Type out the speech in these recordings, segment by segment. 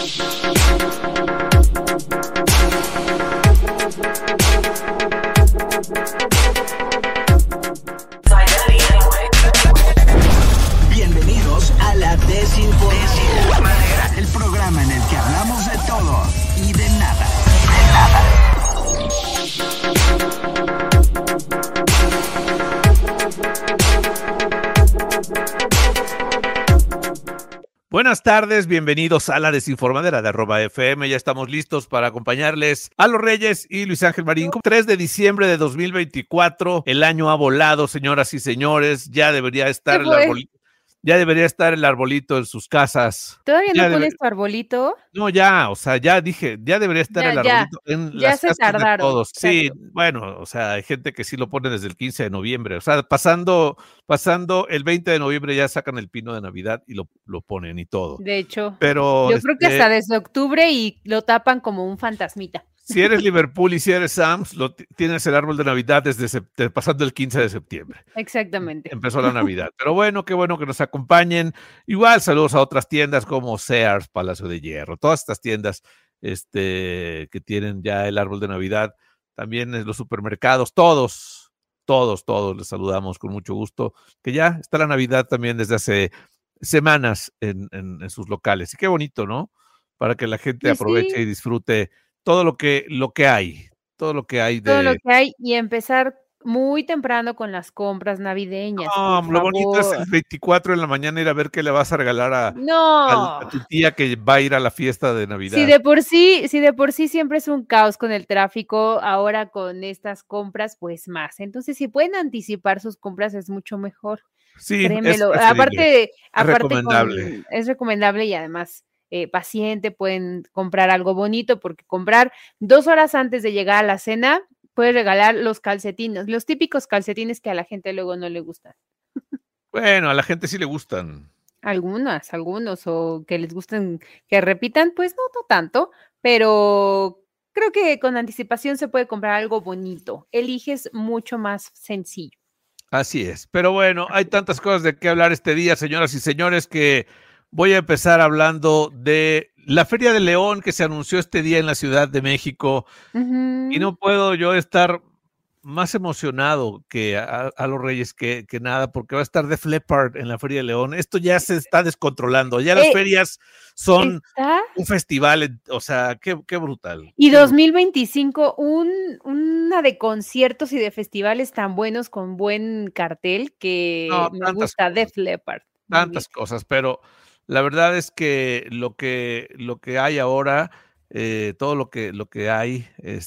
Bienvenidos a la Desinformadera, el programa en el que hablamos de todo y de nada. Buenas tardes, bienvenidos a la Desinformadera de @FM. Ya estamos listos para acompañarles a los Reyes y Luis Ángel Marín. 3 de diciembre de 2024, el año ha volado, señoras y señores. Ya debería estar el arbolito. Ya debería estar el arbolito en sus casas. ¿Todavía no pones tu arbolito? No, ya, o sea, ya dije, ya debería estar el arbolito en las casas de todos. Sí, bueno, o sea, hay gente que sí lo pone desde el 15 de noviembre. O sea, pasando el 20 de noviembre ya sacan el pino de Navidad y lo ponen y todo. De hecho, pero yo creo que hasta desde octubre y lo tapan como un fantasmita. Si eres Liverpool y si eres Sams, tienes el árbol de Navidad desde pasando el 15 de septiembre. Exactamente. Empezó la Navidad. Pero bueno, qué bueno que nos acompañen. Igual saludos a otras tiendas como Sears, Palacio de Hierro, todas estas tiendas que tienen ya el árbol de Navidad. También en los supermercados, todos les saludamos con mucho gusto. Que ya está la Navidad también desde hace semanas en sus locales. Y qué bonito, ¿no? Para que la gente aproveche y disfrute todo lo que hay. Todo lo que hay y empezar muy temprano con las compras navideñas. Lo bonito es el 24 en la mañana ir a ver qué le vas a regalar a tu tía que va a ir a la fiesta de Navidad. Si de por sí siempre es un caos con el tráfico, ahora con estas compras, pues más. Entonces, si pueden anticipar sus compras, es mucho mejor. Sí, créemelo. Es recomendable. Es recomendable y además paciente, pueden comprar algo bonito, porque comprar 2 horas antes de llegar a la cena, puedes regalar los calcetines, los típicos calcetines que a la gente luego no le gustan. Bueno, a la gente sí le gustan. Algunos, o que les gusten, que repitan, pues no tanto, pero creo que con anticipación se puede comprar algo bonito. Eliges mucho más sencillo. Así es, pero bueno, hay tantas cosas de qué hablar este día, señoras y señores, que voy a empezar hablando de la Feria de León que se anunció este día en la Ciudad de México. Y no puedo yo estar más emocionado que a los Reyes que nada, porque va a estar Def Leppard en la Feria de León. Esto ya se está descontrolando, ya las ferias son un festival, o sea, qué brutal. Y 2025, una de conciertos y de festivales tan buenos con buen cartel que me gusta Def Leppard. Tantas cosas, pero la verdad es que lo que hay ahora, todo lo que hay,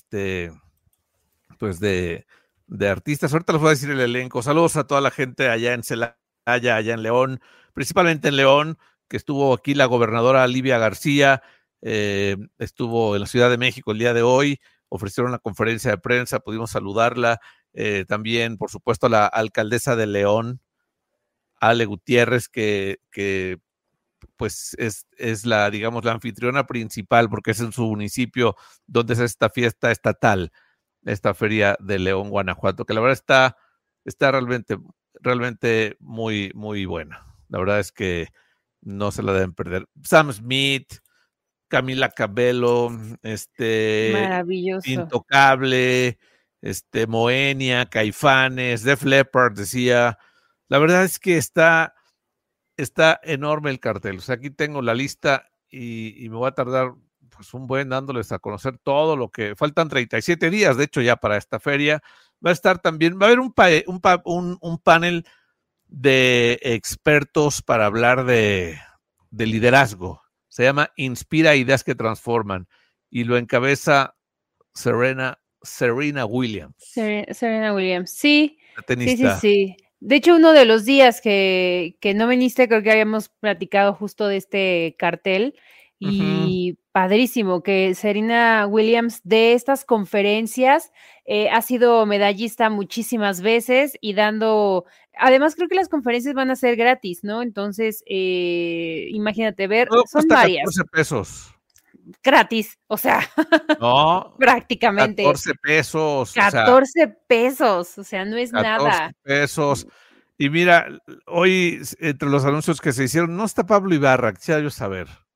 pues de artistas, ahorita les voy a decir el elenco. Saludos a toda la gente allá en Celaya, allá en León, principalmente en León, que estuvo aquí la gobernadora Livia García, estuvo en la Ciudad de México el día de hoy, ofrecieron una conferencia de prensa, pudimos saludarla, también, por supuesto, a la alcaldesa de León, Ale Gutiérrez, que pues es la, digamos, la anfitriona principal, porque es en su municipio donde es esta fiesta estatal, esta Feria de León, Guanajuato, que la verdad está realmente muy, muy buena. La verdad es que no se la deben perder. Sam Smith, Camila Cabello, maravilloso. Intocable, Moenia, Caifanes, Def Leppard, decía. La verdad es que está enorme el cartel. O sea, aquí tengo la lista y me voy a tardar pues un buen dándoles a conocer todo lo que... Faltan 37 días, de hecho, ya para esta feria. Va a estar también... Va a haber un panel de expertos para hablar de liderazgo. Se llama Inspira Ideas que Transforman y lo encabeza Serena Williams. Serena Williams, sí. La tenista. Sí. De hecho, uno de los días que no viniste, creo que habíamos platicado justo de este cartel y padrísimo que Serena Williams de estas conferencias ha sido medallista muchísimas veces y además creo que las conferencias van a ser gratis, ¿no? Entonces, imagínate son varias. 14 pesos. Gratis, o sea, no, prácticamente. 14 pesos. 14 pesos, o sea, no es 14 nada. 14 pesos. Y mira, hoy entre los anuncios que se hicieron, no está Pablo Ibarra, quisiera yo saber.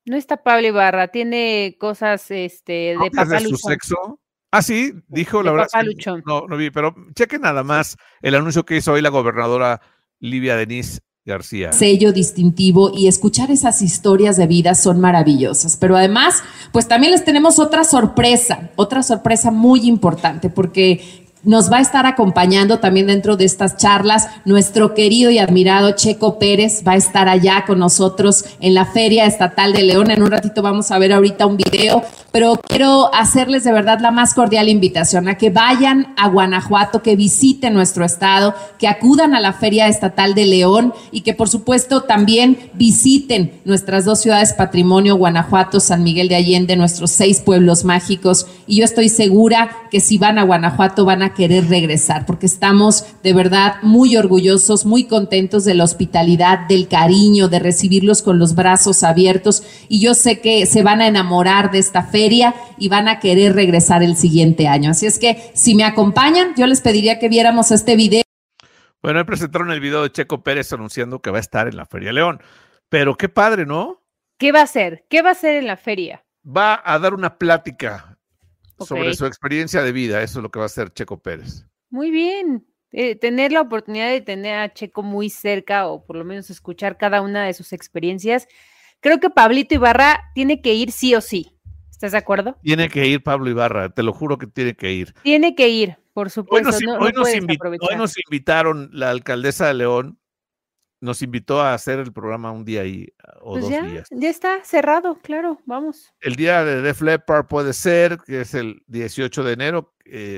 No está Pablo Ibarra, tiene cosas de ¿Propias de su papaluchón. sexo? Ah, sí, dijo, la De verdad es que papaluchón. no vi, pero cheque nada más el anuncio que hizo hoy la gobernadora Livia Denise García. Sello distintivo y escuchar esas historias de vida son maravillosas. Pero además, pues también les tenemos otra sorpresa muy importante, porque nos va a estar acompañando también dentro de estas charlas nuestro querido y admirado Checo Pérez. Va a estar allá con nosotros en la Feria Estatal de León. En un ratito vamos a ver ahorita un video, pero quiero hacerles de verdad la más cordial invitación a que vayan a Guanajuato, que visiten nuestro estado, que acudan a la Feria Estatal de León y que por supuesto también visiten nuestras 2 ciudades patrimonio, Guanajuato, San Miguel de Allende, nuestros 6 pueblos mágicos. Y yo estoy segura que si van a Guanajuato van a querer regresar, porque estamos de verdad muy orgullosos, muy contentos de la hospitalidad, del cariño, de recibirlos con los brazos abiertos, y yo sé que se van a enamorar de esta feria y van a querer regresar el siguiente año. Así es que si me acompañan, yo les pediría que viéramos este video. Bueno, ahí presentaron el video de Checo Pérez anunciando que va a estar en la Feria León, pero qué padre, ¿no? ¿Qué va a hacer? ¿Qué va a hacer en la feria? Va a dar una plática sobre Ok. su experiencia de vida, eso es lo que va a hacer Checo Pérez. Muy bien. Tener la oportunidad de tener a Checo muy cerca o por lo menos escuchar cada una de sus experiencias. Creo que Pablito Ibarra tiene que ir sí o sí. ¿Estás de acuerdo? Tiene que ir Pablo Ibarra, te lo juro que tiene que ir. Tiene que ir, por Hoy supuesto. nos, No hoy nos puedes invi- aprovechar. hoy nos invitaron, la alcaldesa de León nos invitó a hacer el programa un día ahí, o Pues 2 ya, días. ya está cerrado, claro, vamos. El día de Def Leppard puede ser, que es el 18 de enero,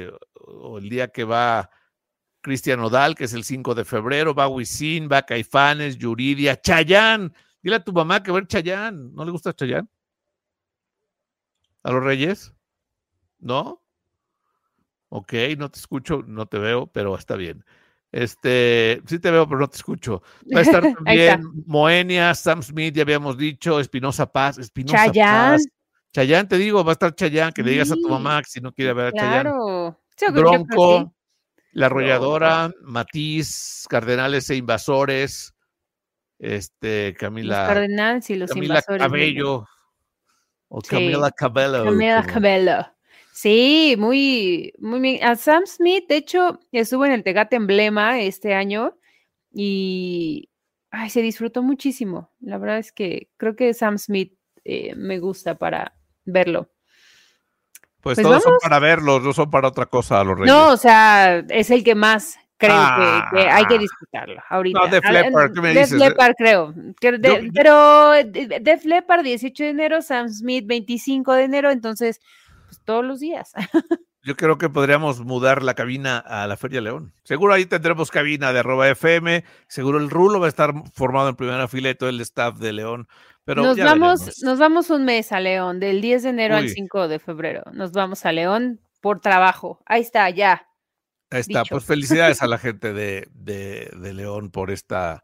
o el día que va Cristian Nodal, que es el 5 de febrero, va Wisin, va Caifanes, Yuridia, Chayanne. Dile a tu mamá que va a ver Chayanne. ¿No le gusta Chayanne? ¿A los Reyes? ¿No? Ok, no te escucho, no te veo, pero está bien. Sí te veo, pero no te escucho. Va a estar Ahí está. también Moenia, Sam Smith, ya habíamos dicho, Espinosa Paz. Chayanne. Chayanne, te digo, va a estar Chayanne, que le digas a tu Sí, mamá que si no quiere ver a Chayanne. claro. Yo creo que Bronco, La Bronco. Arrolladora, Matiz, Cardenales e Invasores, Los Camila Cardenales y los Invasores. Cabello, o Sí, Camila Cabello. Camila Cabello. Sí, muy, muy bien. A Sam Smith, de hecho, estuvo en el Tecate Emblema este año y se disfrutó muchísimo. La verdad es que creo que Sam Smith me gusta para verlo. Pues Pues todos son vamos. para verlos, no son para otra cosa, los Reyes. No, o sea, es el que más creo que hay que disfrutarlo ahorita. No, Def Leppard, ¿qué me Def dices? Leppard, creo. Pero Def Leppard, 18 de enero, Sam Smith, 25 de enero, entonces, pues todos los días. Yo creo que podríamos mudar la cabina a la Feria León. Seguro ahí tendremos cabina de @FM, seguro el Rulo va a estar formado en primera fila y todo el staff de León. Pero Nos ya veremos. vamos un mes a León, del 10 de enero al Uy. 5 de febrero. Nos vamos a León por trabajo. Ahí está, ya. Ahí está, dicho. pues felicidades a la gente de León por este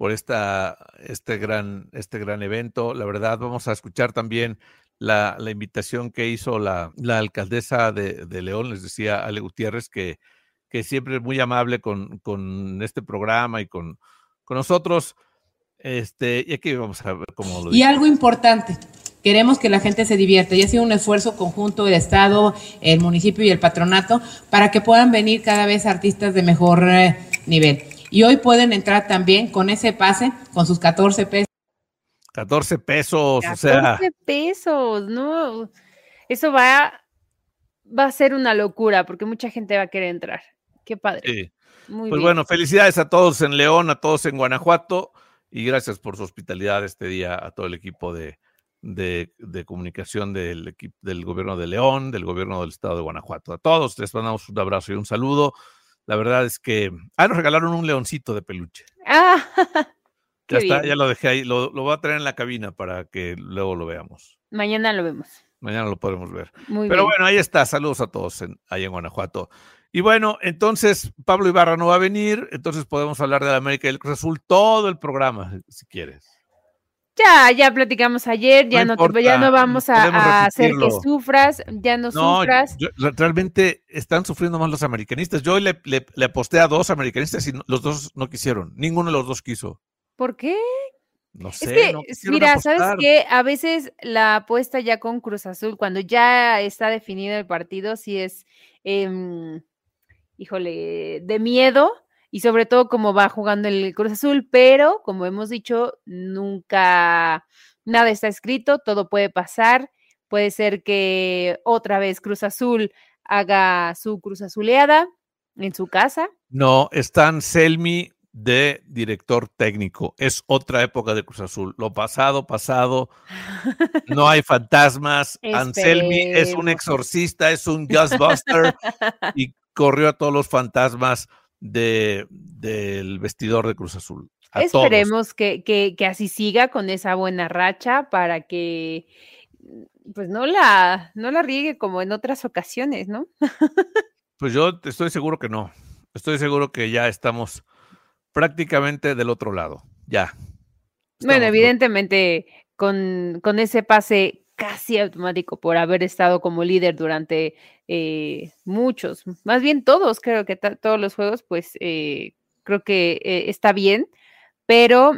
gran evento. La verdad, vamos a escuchar también la invitación que hizo la alcaldesa de León, les decía Ale Gutiérrez, que siempre es muy amable con este programa y con nosotros. Y aquí vamos a ver cómo lo dice. Y algo importante, queremos que la gente se divierta y ha sido un esfuerzo conjunto del Estado, el municipio y el patronato para que puedan venir cada vez artistas de mejor nivel. Y hoy pueden entrar también con ese pase, con sus 14 pesos. 14 pesos, 14 o sea. pesos, ¿no? Eso va a ser una locura porque mucha gente va a querer entrar. Qué padre. Sí. Muy pues bien. Bueno, felicidades a todos en León, a todos en Guanajuato y gracias por su hospitalidad este día a todo el equipo de comunicación del gobierno de León, del gobierno del estado de Guanajuato. A todos les mandamos un abrazo y un saludo. La verdad es que nos regalaron un leoncito de peluche. Ya está, ya lo dejé ahí, lo voy a traer en la cabina para que luego lo veamos. Mañana lo vemos. Mañana lo podemos ver. Muy Pero bien. bueno, ahí está, saludos a todos ahí en Guanajuato. Y bueno, entonces Pablo Ibarra no va a venir, entonces podemos hablar de la América y el Cruz Azul todo el programa, si quieres. Ya platicamos ayer, ya no vamos a hacer que sufras, ya no sufras. Realmente están sufriendo más los americanistas. Yo hoy le aposté a 2 americanistas y los 2 no quisieron, ninguno de los 2 quiso. ¿Por qué? No Es sé, que, no quisieron mira, ¿sabes apostar. qué? A veces la apuesta ya con Cruz Azul, cuando ya está definido el partido, sí es, híjole, de miedo, y sobre todo como va jugando el Cruz Azul, pero como hemos dicho, nunca nada está escrito, todo puede pasar. Puede ser que otra vez Cruz Azul haga su Cruz Azuleada en su casa. No, está Anselmi de director técnico. Es otra época de Cruz Azul. Lo pasado, pasado. No hay fantasmas. Anselmi es un Esperemos. exorcista, es un Ghostbuster y corrió a todos los fantasmas del vestidor de Cruz Azul. A todos. Esperemos que así siga con esa buena racha para que pues no la riegue como en otras ocasiones, ¿no? Pues yo estoy seguro que no. Estoy seguro que ya estamos prácticamente del otro lado. Ya. Bueno, evidentemente con ese pase casi automático por haber estado como líder durante muchos, más bien todos, creo que todos los juegos, pues creo que está bien, pero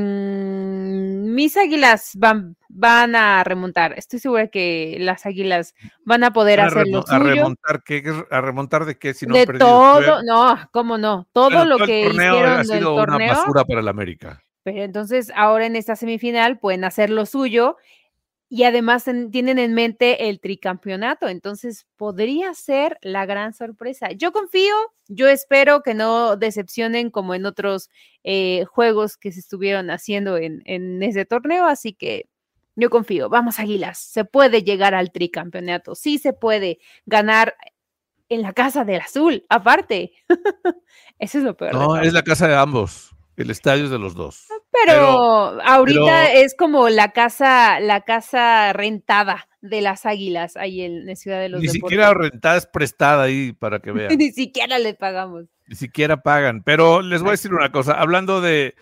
mis Águilas van a remontar. Estoy segura que las Águilas van a poder hacer lo a suyo. remontar, ¿a remontar de qué? Si no De han perdido. todo, no, cómo no, todo Bueno, lo todo el que torneo hicieron ha del sido una torneo. basura para el América. Pero entonces ahora en esta semifinal pueden hacer lo suyo y además tienen en mente el tricampeonato, entonces podría ser la gran sorpresa. Yo confío, yo espero que no decepcionen como en otros juegos que se estuvieron haciendo en ese torneo, así que yo confío. Vamos, Águilas, se puede llegar al tricampeonato, sí se puede ganar en la casa del azul, aparte. Eso es lo peor. No, es la casa de ambos. El estadio es de los dos. Pero ahorita es como la casa rentada de las Águilas ahí en la Ciudad de los Ni Deportes. siquiera rentada, es prestada ahí para que vean. Ni siquiera le pagamos. Ni siquiera pagan. Pero les voy a decir una cosa. Hablando de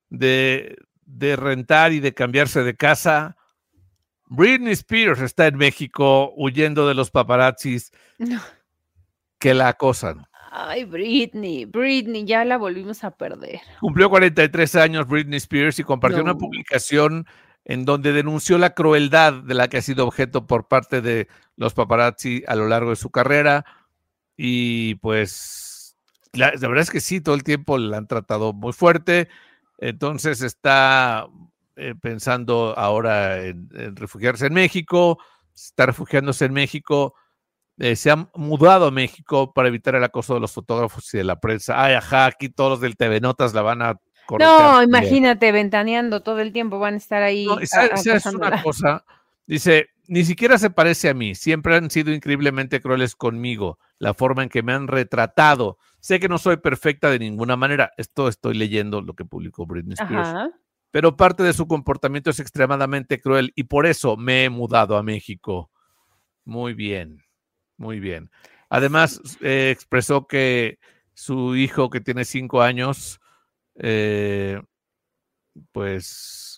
rentar y de cambiarse de casa, Britney Spears está en México huyendo de los paparazzis No. que la acosan. Ay, Britney, ya la volvimos a perder. Cumplió 43 años Britney Spears y compartió una publicación en donde denunció la crueldad de la que ha sido objeto por parte de los paparazzi a lo largo de su carrera. Y pues, la verdad es que sí, todo el tiempo la han tratado muy fuerte. Entonces está pensando ahora en refugiarse en México, está refugiándose en México. Se han mudado a México para evitar el acoso de los fotógrafos y de la prensa. Ay, ajá, aquí todos los del TV Notas la van a corretear. No, imagínate, ventaneando todo el tiempo, van a estar ahí. No, es una cosa, dice, ni siquiera se parece a mí, siempre han sido increíblemente crueles conmigo, la forma en que me han retratado. Sé que no soy perfecta de ninguna manera, esto estoy leyendo lo que publicó Britney Spears, Ajá. Pero parte de su comportamiento es extremadamente cruel y por eso me he mudado a México. Muy bien. Muy bien. Además, expresó que su hijo, que tiene 5 años, pues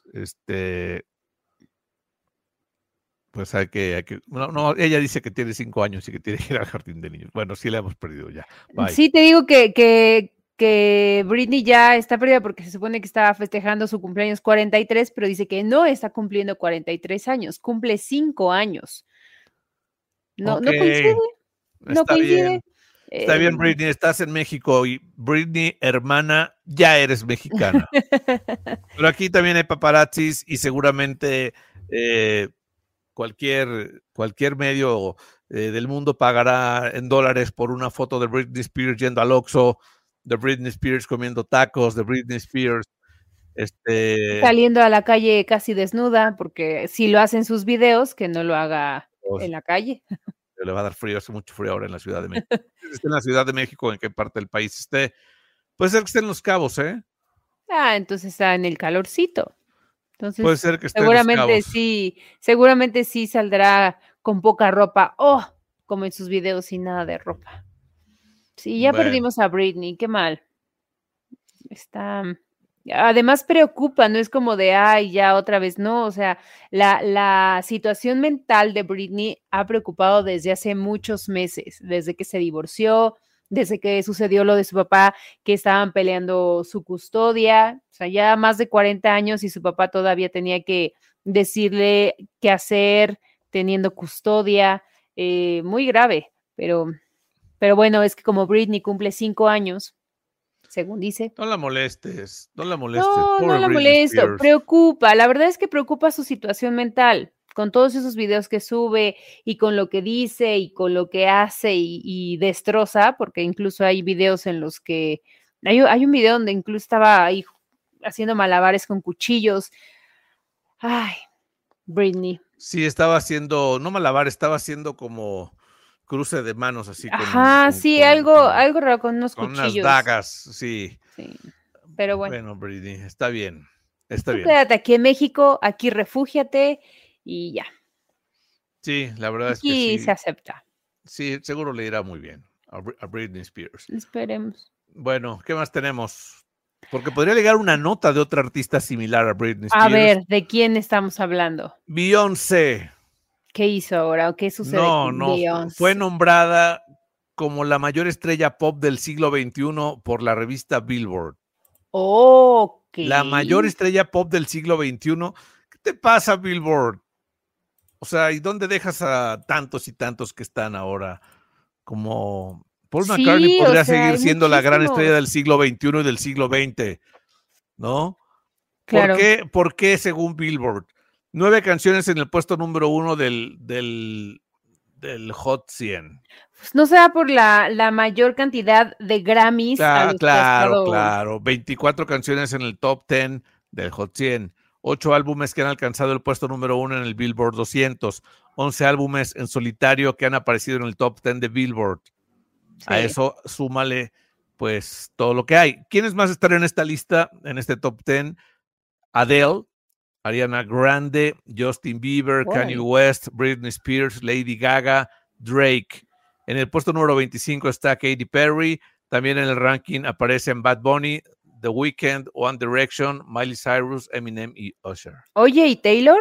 hay que no, ella dice que tiene 5 años y que tiene que ir al jardín de niños. Bueno, sí la hemos perdido ya. Bye. Sí, te digo que Britney ya está perdida porque se supone que estaba festejando su cumpleaños 43, pero dice que no está cumpliendo 43 años, cumple 5 años. No, no coincide. No coincide. Está bien, Britney, estás en México y Britney, hermana, ya eres mexicana. Pero aquí también hay paparazzis y seguramente cualquier medio del mundo pagará en dólares por una foto de Britney Spears yendo al Oxxo, de Britney Spears comiendo tacos, de Britney Spears saliendo a la calle casi desnuda, porque si lo hace en sus videos, que no lo haga en la calle. Le va a dar frío, hace mucho frío ahora en la Ciudad de México. Esté en la Ciudad de México, en qué parte del país esté. Puede ser que esté en Los Cabos, ¿eh? Entonces está en el calorcito. Entonces, puede ser que esté seguramente en Los Cabos. seguramente sí saldrá con poca ropa, como en sus videos sin nada de ropa. Sí, ya perdimos a Britney, qué mal. Además preocupa, no es como de, ya otra vez, no, o sea, la situación mental de Britney ha preocupado desde hace muchos meses, desde que se divorció, desde que sucedió lo de su papá, que estaban peleando su custodia, o sea, ya más de 40 años y su papá todavía tenía que decirle qué hacer teniendo custodia, muy grave, pero bueno, es que como Britney cumple 5 años, según dice. No la molestes, No pobre la Britney molesto, Spears. preocupa, la verdad es que preocupa su situación mental, con todos esos videos que sube y con lo que dice y con lo que hace y destroza, porque incluso hay videos en los que, hay un video donde incluso estaba ahí haciendo malabares con cuchillos. Ay, Britney. Sí, estaba haciendo, no malabar, estaba haciendo como cruce de manos así Ajá, sí, algo raro con unos con cuchillos. unas dagas, sí. Sí, pero bueno. Bueno, Britney, está bien, está Tú bien. quédate aquí en México, aquí refúgiate y ya. Sí, la verdad es que Aquí sí. se acepta. Sí, seguro le irá muy bien a Britney Spears. Esperemos. Bueno, ¿qué más tenemos? Porque podría llegar una nota de otra artista similar a Britney Spears. A ver, ¿de quién estamos hablando? Beyoncé. ¿Qué hizo ahora o qué sucede con Beyoncé? Fue nombrada como la mayor estrella pop del siglo XXI por la revista Billboard. Ok. La mayor estrella pop del siglo XXI. ¿Qué te pasa, Billboard? O sea, ¿y dónde dejas a tantos y tantos que están ahora? Como Paul McCartney podría seguir siendo la gran estrella del siglo XXI y del siglo XX, ¿no? Claro. ¿Por qué, según Billboard? 9 canciones en el puesto número 1 del Hot 100. Pues no sea por la mayor cantidad de Grammys. Claro. 24 canciones en el top 10 del Hot 100. 8 álbumes que han alcanzado el puesto número 1 en el Billboard 200. 11 álbumes en solitario que han aparecido en el top 10 de Billboard. Sí. A eso súmale, pues, todo lo que hay. ¿Quiénes más están en esta lista, en este top 10? Adele, Ariana Grande, Justin Bieber, Kanye West, Britney Spears, Lady Gaga, Drake. En el puesto número 25 está Katy Perry. También en el ranking aparecen Bad Bunny, The Weeknd, One Direction, Miley Cyrus, Eminem y Usher. Oye, ¿y Taylor?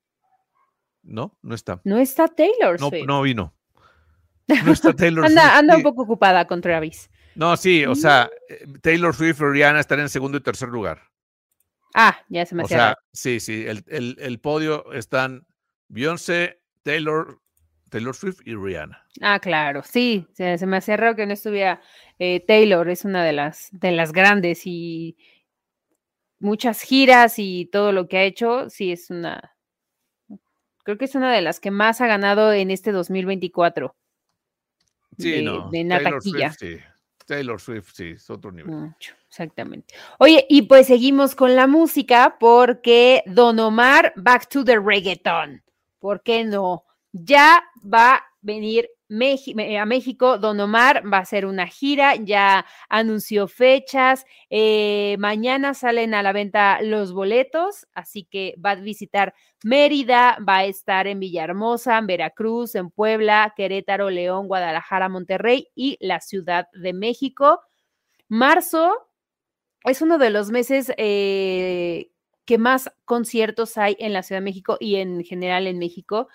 No está. No está Taylor Swift. No vino. No está Taylor Swift. Anda un poco ocupada con Travis. No, sí, o sea, Taylor Swift y Rihanna están en segundo y tercer lugar. Ah, ya se me hacía raro. Sí, el podio están Beyoncé, Taylor Swift y Rihanna. Ah, claro, sí, se me hacía raro que no estuviera Taylor, es una de las grandes y muchas giras y todo lo que ha hecho, sí creo que es una de las que más ha ganado en este 2024. Sí, de Nataquilla. Taylor Swift, sí, es otro nivel. Mucho, exactamente. Oye, y pues seguimos con la música porque Don Omar, back to the reggaeton. ¿Por qué no? Ya va a venir a México, Don Omar va a hacer una gira, ya anunció fechas, mañana salen a la venta los boletos, así que va a visitar Mérida, va a estar en Villahermosa, en Veracruz, en Puebla, Querétaro, León, Guadalajara, Monterrey y la Ciudad de México. Marzo es uno de los meses que más conciertos hay en la Ciudad de México y en general en México.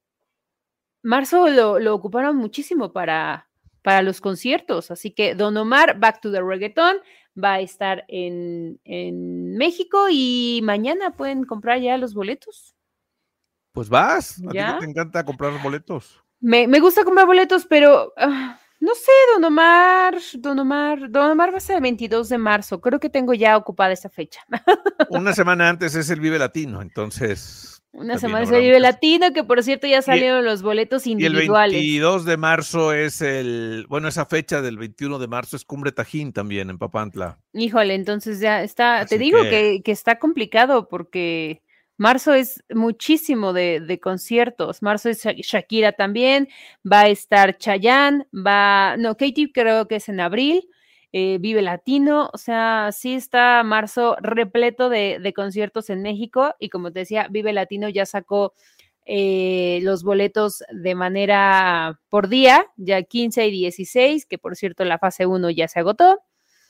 Marzo lo ocuparon muchísimo para los conciertos, así que Don Omar, Back to the Reggaeton, va a estar en México y mañana pueden comprar ya los boletos. Pues vas, ¿Ya? ¿A ti te encanta comprar boletos? Me gusta comprar boletos, pero no sé, Don Omar va a ser el 22 de marzo, creo que tengo ya ocupada esa fecha. Una semana antes es el Vive Latino, entonces... Una semana se Vive Latino, que por cierto ya salieron los boletos individuales. Y el 22 de marzo es esa fecha del 21 de marzo es Cumbre Tajín también en Papantla. Híjole, entonces ya está, te digo que está complicado porque marzo es muchísimo de conciertos. Marzo es Shakira también, va a estar Chayanne, Katy creo que es en abril. Vive Latino, o sea, sí está marzo repleto de conciertos en México y como te decía, Vive Latino ya sacó los boletos de manera por día, ya 15 y 16, que por cierto la fase 1 ya se agotó.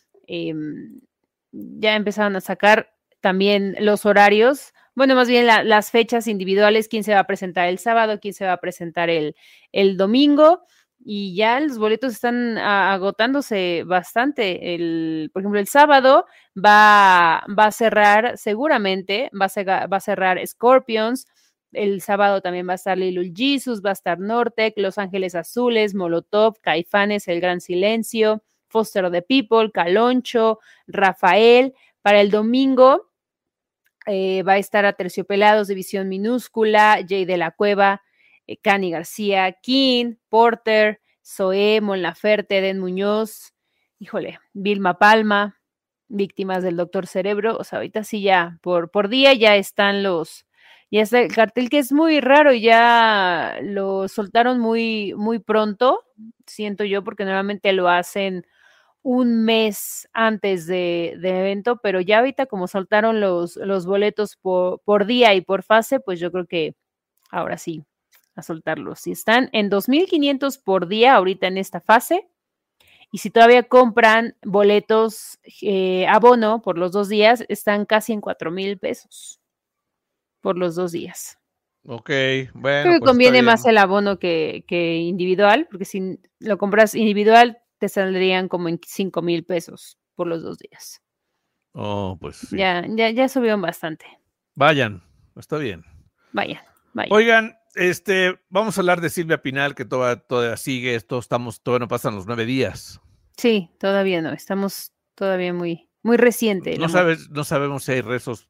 Ya empezaron a sacar también los horarios, bueno, más bien las fechas individuales, quién se va a presentar el sábado, quién se va a presentar el domingo. y ya los boletos están agotándose bastante. Por ejemplo, el sábado va a cerrar seguramente, va a cerrar Scorpions. El sábado también va a estar Little Jesus, va a estar Nortec, Los Ángeles Azules, Molotov, Caifanes, El Gran Silencio, Foster the People, Caloncho, Rafael. Para el domingo va a estar Aterciopelados, División Minúscula, Jay de la Cueva, Cani García, King, Porter, Zoé, Mon Laferte, Eden Muñoz, híjole, Vilma Palma, Víctimas del Doctor Cerebro. O sea, ahorita sí ya, por día ya están ya está el cartel, que es muy raro, ya lo soltaron muy, muy pronto, siento yo, porque normalmente lo hacen un mes antes de evento, pero ya ahorita como soltaron los boletos por día y por fase, pues yo creo que ahora sí, a soltarlos. Si están en 2,500 por día ahorita en esta fase, y si todavía compran boletos abono por los 2 días, están casi en 4,000 pesos por los 2 días. Ok, bueno. Creo que pues conviene más el abono que individual, porque si lo compras individual, te saldrían como en 5,000 pesos por los 2 días. Oh, pues sí. Ya subieron bastante. Vayan, está bien. Vayan. Oigan, vamos a hablar de Silvia Pinal, que todavía sigue. Todavía no pasan los 9 días. Sí, todavía no. Estamos todavía muy, muy reciente. No sabemos si hay rezos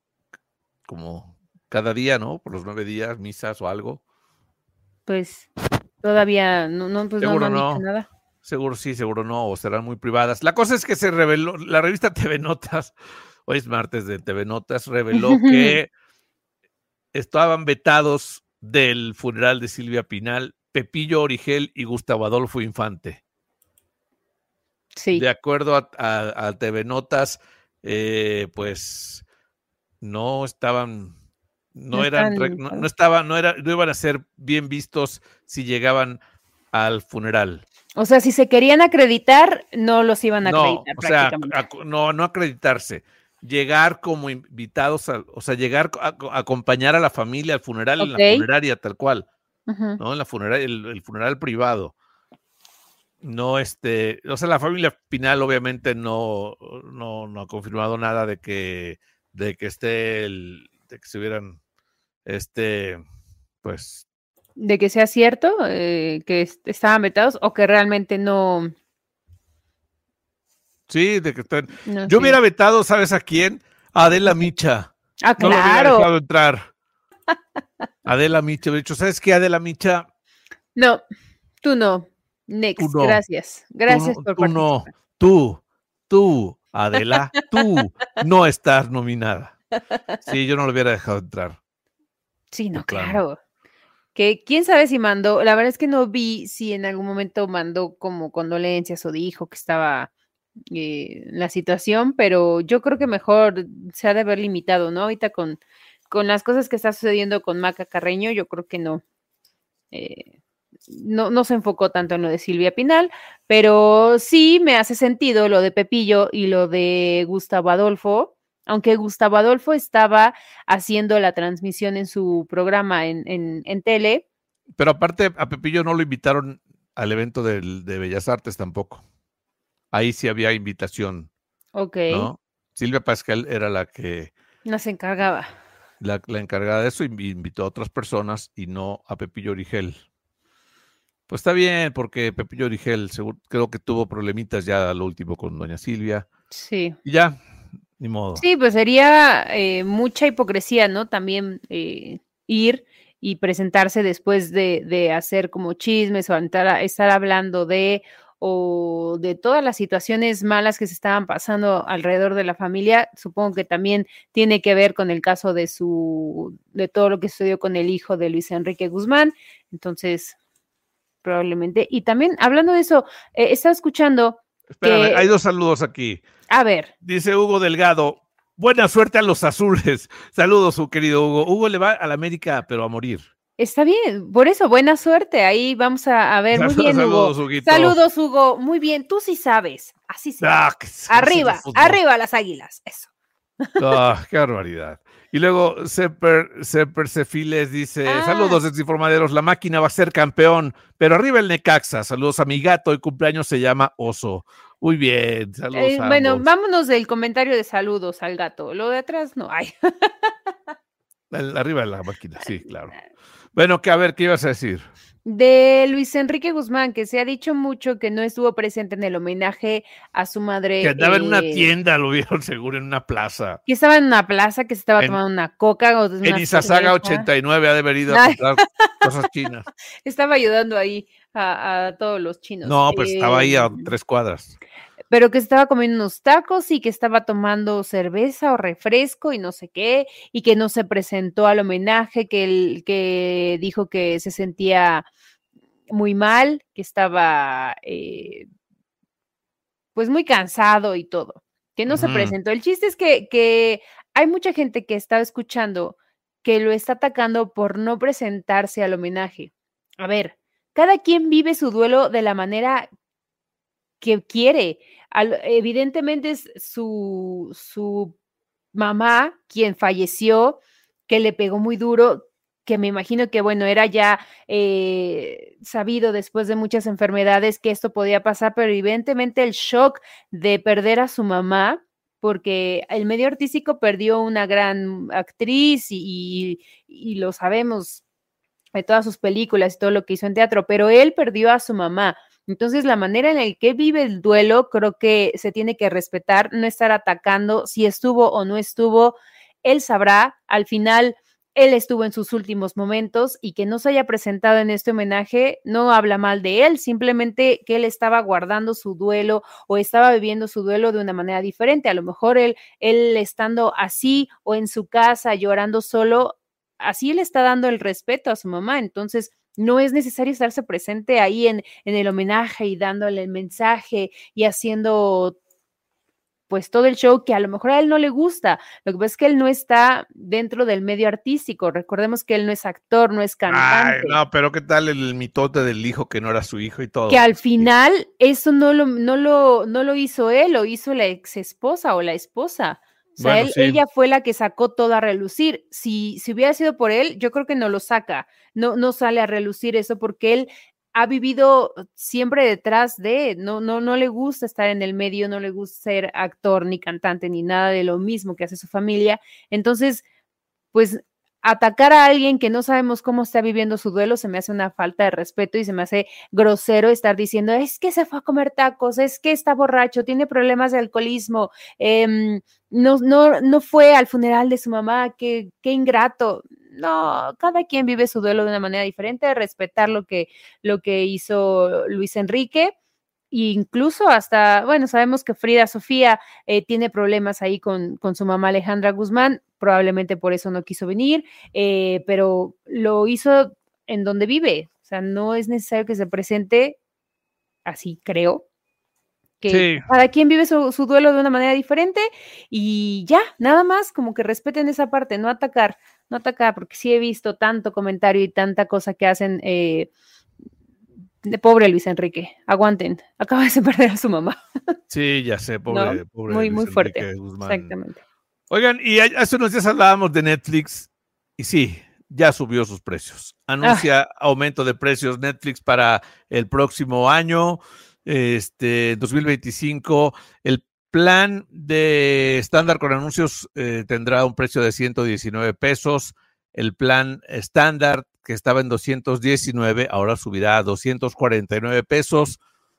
como cada día, ¿no? Por los 9 días, misas o algo. Pues todavía no, pues seguro no han dicho nada. Seguro sí, seguro no, o serán muy privadas. La cosa es que se reveló, la revista TV Notas, hoy es martes de TV Notas, reveló que estaban vetados del funeral de Silvia Pinal Pepillo Origel y Gustavo Adolfo Infante. Sí. De acuerdo a TV Notas, pues no estaban, no iban a ser bien vistos si llegaban al funeral. O sea, si se querían acreditar, no los iban a acreditar prácticamente. No acreditarse. Llegar como invitados, llegar a acompañar a la familia al funeral, en la funeraria, tal cual. ¿No? En la funeraria, el funeral privado. No, la familia Pinal obviamente no ha confirmado nada de que se hubieran, pues. De que sea cierto, que estaban vetados o que realmente no. Sí, de que están. No, yo hubiera vetado, ¿sabes a quién? A Adela Micha. Ah, claro. No lo hubiera dejado entrar. Adela Micha. De hecho, ¿sabes qué, Adela Micha? No, tú no. Next, tú no. Gracias por participar. Tú, Adela, tú no estás nominada. Sí, yo no lo hubiera dejado entrar. Sí, no, claro. Que quién sabe si mandó, la verdad es que no vi si en algún momento mandó como condolencias o dijo que estaba la situación, pero yo creo que mejor se ha de haber limitado, ¿no? Ahorita con las cosas que está sucediendo con Maca Carreño, yo creo que no se enfocó tanto en lo de Silvia Pinal, pero sí me hace sentido lo de Pepillo y lo de Gustavo Adolfo, aunque Gustavo Adolfo estaba haciendo la transmisión en su programa en tele. Pero aparte a Pepillo no lo invitaron al evento de Bellas Artes tampoco. Ahí sí había invitación. Ok. ¿No? Silvia Pascal era la que nos encargaba. La encargada de eso, invitó a otras personas y no a Pepillo Origel. Pues está bien, porque Pepillo Origel creo que tuvo problemitas ya a lo último con doña Silvia. Sí. Y ya, ni modo. Sí, pues sería mucha hipocresía, ¿no? También ir y presentarse después de hacer como chismes o estar hablando o de todas las situaciones malas que se estaban pasando alrededor de la familia. Supongo que también tiene que ver con el caso de todo lo que sucedió con el hijo de Luis Enrique Guzmán. Entonces, probablemente. Y también, hablando de eso, estaba escuchando. Espérame, hay 2 saludos aquí. A ver. Dice Hugo Delgado, buena suerte a los azules. Saludos, su querido Hugo. Hugo le va a la América, pero a morir. Está bien, por eso, buena suerte. Ahí vamos a ver. Muy bien, saludos, Hugo. Huguito. Saludos, Hugo. Muy bien, tú sí sabes. Así sí. Arriba las águilas. Eso. Qué barbaridad. Y luego Cefiles dice, saludos desinformaderos, la máquina va a ser campeón, pero arriba el Necaxa, saludos a mi gato, el cumpleaños se llama Oso. Muy bien, saludos a Bueno, ambos. vámonos del comentario de saludos al gato, lo de atrás no hay. Arriba de la máquina, sí, claro. Bueno, a ver, ¿qué ibas a decir? De Luis Enrique Guzmán, que se ha dicho mucho que no estuvo presente en el homenaje a su madre. Que andaba en una tienda, lo vieron seguro en una plaza. Que estaba en una plaza, que se estaba tomando una coca. O en Izazaga 89 ha de haber ido a comprar cosas chinas. Estaba ayudando ahí a todos los chinos. No, pues estaba ahí a 3 cuadras. Pero que estaba comiendo unos tacos y que estaba tomando cerveza o refresco y no sé qué, y que no se presentó al homenaje, que dijo que se sentía muy mal, que estaba pues muy cansado y todo, que no se presentó. El chiste es que hay mucha gente que está escuchando que lo está atacando por no presentarse al homenaje. A ver, cada quien vive su duelo de la manera que quiere. Evidentemente es su mamá quien falleció, que le pegó muy duro, que me imagino que, bueno, era ya sabido después de muchas enfermedades que esto podía pasar, pero evidentemente el shock de perder a su mamá, porque el medio artístico perdió una gran actriz y lo sabemos de todas sus películas y todo lo que hizo en teatro, pero él perdió a su mamá. Entonces, la manera en la que vive el duelo, creo que se tiene que respetar, no estar atacando si estuvo o no estuvo, él sabrá, al final, él estuvo en sus últimos momentos y que no se haya presentado en este homenaje no habla mal de él, simplemente que él estaba guardando su duelo o estaba viviendo su duelo de una manera diferente. A lo mejor él estando así o en su casa llorando solo, así le está dando el respeto a su mamá. Entonces, no es necesario estarse presente ahí en el homenaje y dándole el mensaje y haciendo pues todo el show que a lo mejor a él no le gusta. Lo que pasa es que él no está dentro del medio artístico. Recordemos que él no es actor, no es cantante. Ay, no, pero ¿qué tal el mitote del hijo que no era su hijo y todo? Que al final eso no lo hizo él, lo hizo la ex esposa o la esposa. O sea, Bueno, sí. ella fue la que sacó todo a relucir. Si hubiera sido por él, yo creo que no lo saca, no sale a relucir eso porque él ha vivido siempre detrás de, no le gusta estar en el medio, no le gusta ser actor ni cantante ni nada de lo mismo que hace su familia. Entonces, pues atacar a alguien que no sabemos cómo está viviendo su duelo se me hace una falta de respeto y se me hace grosero estar diciendo, es que se fue a comer tacos, es que está borracho, tiene problemas de alcoholismo, no fue al funeral de su mamá, qué ingrato. No, cada quien vive su duelo de una manera diferente, respetar lo que hizo Luis Enrique. E incluso hasta, bueno, sabemos que Frida Sofía tiene problemas ahí con su mamá Alejandra Guzmán, probablemente por eso no quiso venir, pero lo hizo en donde vive, o sea, no es necesario que se presente, así creo, que sí. Cada quien vive su duelo de una manera diferente y ya, nada más, como que respeten esa parte, no atacar, porque sí he visto tanto comentario y tanta cosa que hacen de pobre Luis Enrique, aguanten, acaba de perder a su mamá. Sí, ya sé, pobre, ¿no? pobre muy, Luis muy fuerte, Enrique Guzmán. Exactamente. Oigan, y hace unos días hablábamos de Netflix y sí, ya subió sus precios. Anuncia aumento de precios Netflix para el próximo año, 2025. El plan de estándar con anuncios tendrá un precio de 119 pesos. El plan estándar, que estaba en 219, ahora subirá a 249 pesos.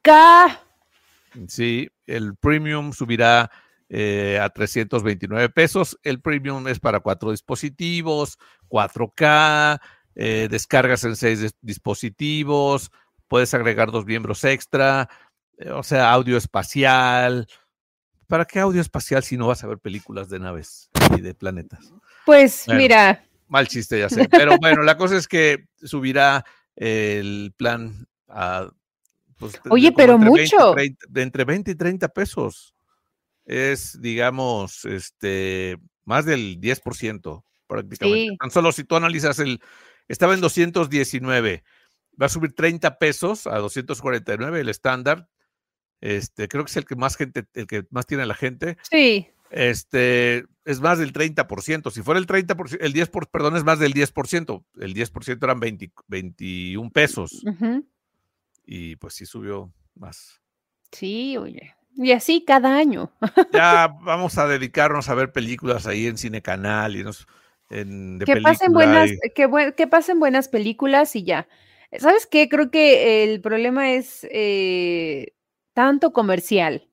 Sí, el premium subirá a 329 pesos. El premium es para 4 dispositivos, 4K, descargas en 6 dispositivos, puedes agregar 2 miembros extra, o sea, audio espacial. ¿Para qué audio espacial si no vas a ver películas de naves y de planetas? Pues bueno, mira. Mal chiste, ya sé. Pero bueno, la cosa es que subirá el plan a... Pues, oye, pero mucho. Entre 20 y 30 pesos. Es, digamos, más del 10% prácticamente. Sí. Tan solo si tú analizas estaba en 219, va a subir 30 pesos a 249 el estándar. Creo que es el que más tiene la gente. Sí. Es más del 30%. Si fuera el 30%, el 10%, perdón, es más del 10%. El 10% eran 21 pesos. Y pues sí subió más. Sí, oye. Y así cada año. Ya vamos a dedicarnos a ver películas ahí en Cine Canal y que pasen buenas películas y ya. ¿Sabes qué? Creo que el problema es tanto comercial.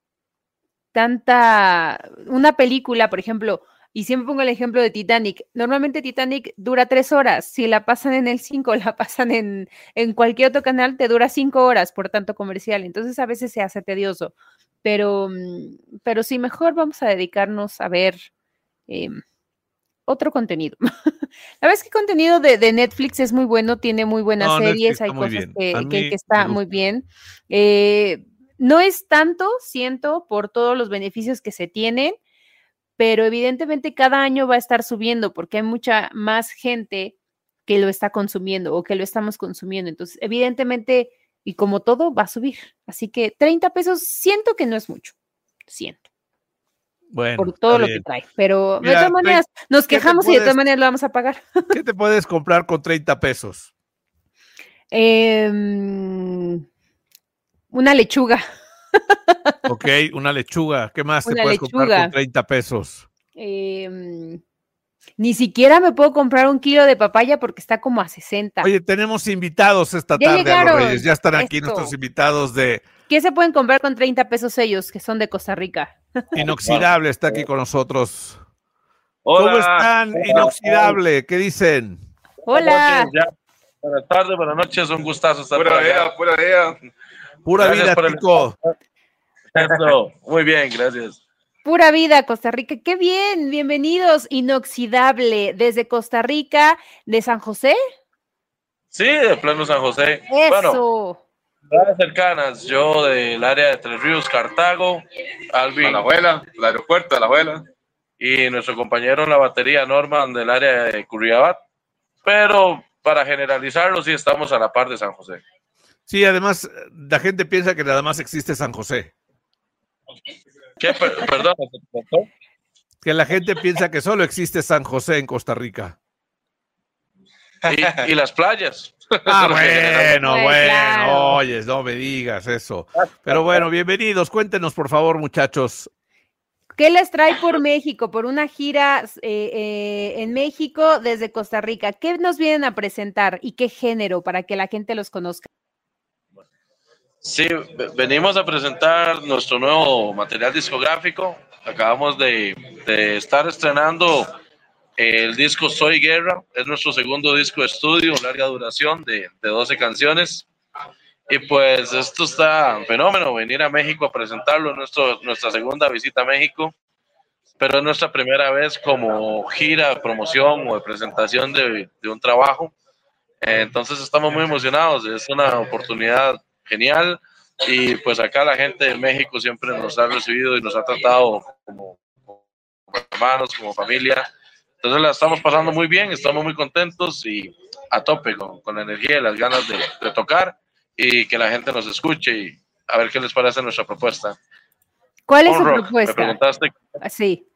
Una película, por ejemplo, y siempre pongo el ejemplo de Titanic. Normalmente Titanic dura 3 horas. Si la pasan en el 5, la pasan en cualquier otro canal, te dura 5 horas por tanto comercial. Entonces a veces se hace tedioso. Pero sí, mejor vamos a dedicarnos a ver otro contenido. La verdad es que el contenido de Netflix es muy bueno, tiene muy buenas series, hay cosas que está muy bien. No es tanto, siento, por todos los beneficios que se tienen, pero evidentemente cada año va a estar subiendo porque hay mucha más gente que lo está consumiendo o que lo estamos consumiendo. Entonces, evidentemente, y como todo, va a subir. Así que 30 pesos siento que no es mucho. Siento. Bueno, por todo lo que trae. Pero mira, de todas maneras, nos quejamos y de todas maneras lo vamos a pagar. ¿Qué te puedes comprar con 30 pesos? Una lechuga. Ok, una lechuga. ¿Qué más te puedes comprar con 30 pesos? Ni siquiera me puedo comprar 1 kilo de papaya porque está como a 60. Oye, tenemos invitados esta tarde a los Reyes. Ya están aquí nuestros invitados de... ¿Qué se pueden comprar con 30 pesos ellos, que son de Costa Rica? Inoxidable está aquí con nosotros. Hola. ¿Cómo están, Inoxidable? ¿Qué dicen? Hola. Buenas tardes, buenas noches, un gustazo estar por allá. Pura vida, Tico. Muy bien, gracias. Pura vida, Costa Rica. ¡Qué bien! Bienvenidos, Inoxidable, desde Costa Rica, ¿de San José? Sí, de pleno San José. ¡Eso! Bueno, cercanas, yo del área de Tres Ríos, Cartago, Alvin. Alajuela, el aeropuerto de Alajuela. Y nuestro compañero en la batería, Norman, del área de Curriabat. Pero para generalizarlo, sí estamos a la par de San José. Sí, además, la gente piensa que nada más existe San José. ¿Qué? Perdón. Que la gente piensa que solo existe San José en Costa Rica. Y las playas. Ah, bueno, claro. Oyes, no me digas eso. Pero bueno, bienvenidos. Cuéntenos, por favor, muchachos. ¿Qué les trae por México? Por una gira en México desde Costa Rica. ¿Qué nos vienen a presentar y qué género para que la gente los conozca? Sí, venimos a presentar nuestro nuevo material discográfico. Acabamos de estar estrenando el disco Soy Guerra. Es nuestro segundo disco de estudio, larga duración de 12 canciones. Y pues esto está fenómeno, venir a México a presentarlo, nuestra segunda visita a México, pero es nuestra primera vez como gira, promoción o de presentación de un trabajo. Entonces estamos muy emocionados, es una oportunidad genial y pues acá la gente de México siempre nos ha recibido y nos ha tratado como hermanos, como familia. Entonces la estamos pasando muy bien, estamos muy contentos y a tope con la energía y las ganas de tocar y que la gente nos escuche y a ver qué les parece nuestra propuesta. ¿Cuál es su propuesta? Me preguntaste. Sí.